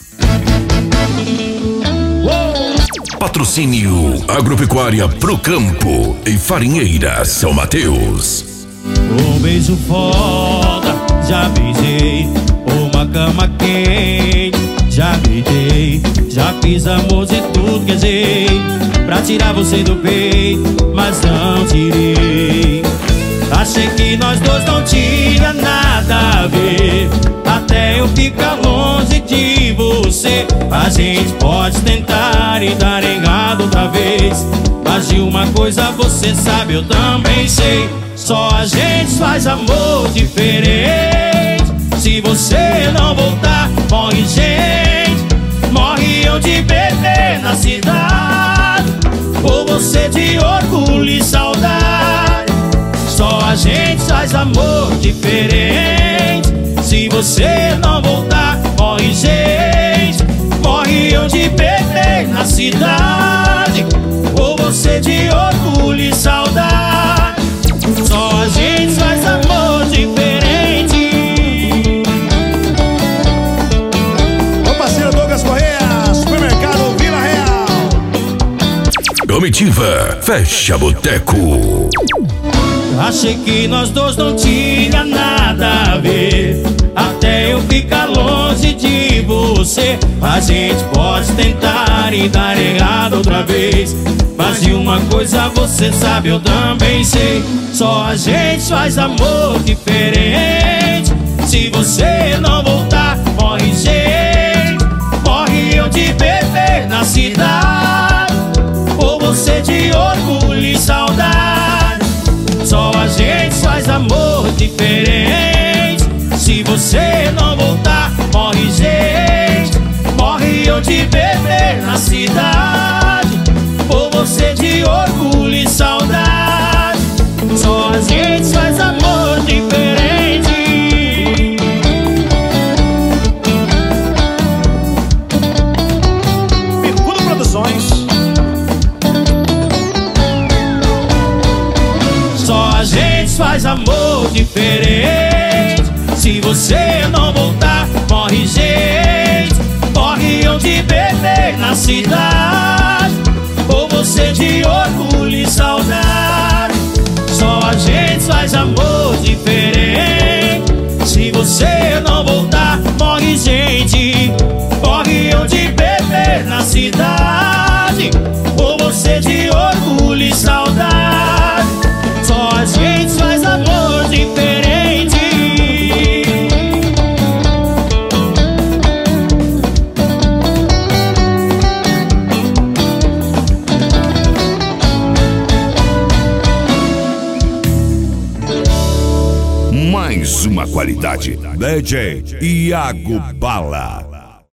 Patrocínio Agropecuária Pro Campo e Farinheira São Mateus. Um beijo foda, já beijei. Uma cama quente, já deitei. Já fiz amor de tudo que é jeito pra tirar você do peito, mas não tirei. Achei que nós dois não tinha nada a ver, até eu ficar longe de você. A gente pode tentar e dar errado outra vez, mas de uma coisa você sabe, eu também sei. Só a gente faz amor diferente. Se você não voltar, morre gente. Morre eu de bebê na cidade, por você de orgulho e saudade. Só a gente faz amor diferente. Se você não voltar, morre gente. Morre eu de bebê na cidade, por você de orgulho e saudade. Só a gente faz amor diferente. Meu parceiro Douglas Correia, Supermercado Vila Real. Comitiva Fecha Boteco. Achei que nós dois não tinha nada a ver, até eu ficar longe de você. A gente pode tentar e dar errado outra vez, mas de uma coisa você sabe, eu também sei. Só a gente faz amor diferente. Se você não voltar, morre gente. Morre eu de bebê na cidade, por você de orgulho e saudade. Só a gente faz amor diferente. Se você não voltar, morre gente. Morre eu de bebê na cidade, por você de orgulho e saudade. Só a gente faz amor diferente. Bicudo Produções. Só a gente faz amor diferente. Se você não voltar, morre gente. Morre eu de bebê na cidade, por você de orgulho e saudade. Só a gente faz amor diferente. Se você não voltar, morre gente. Morre eu de bebê na cidade, por você de orgulho e saudade. Só a gente faz amor diferente. Mais uma qualidade. DJ Iago Bala.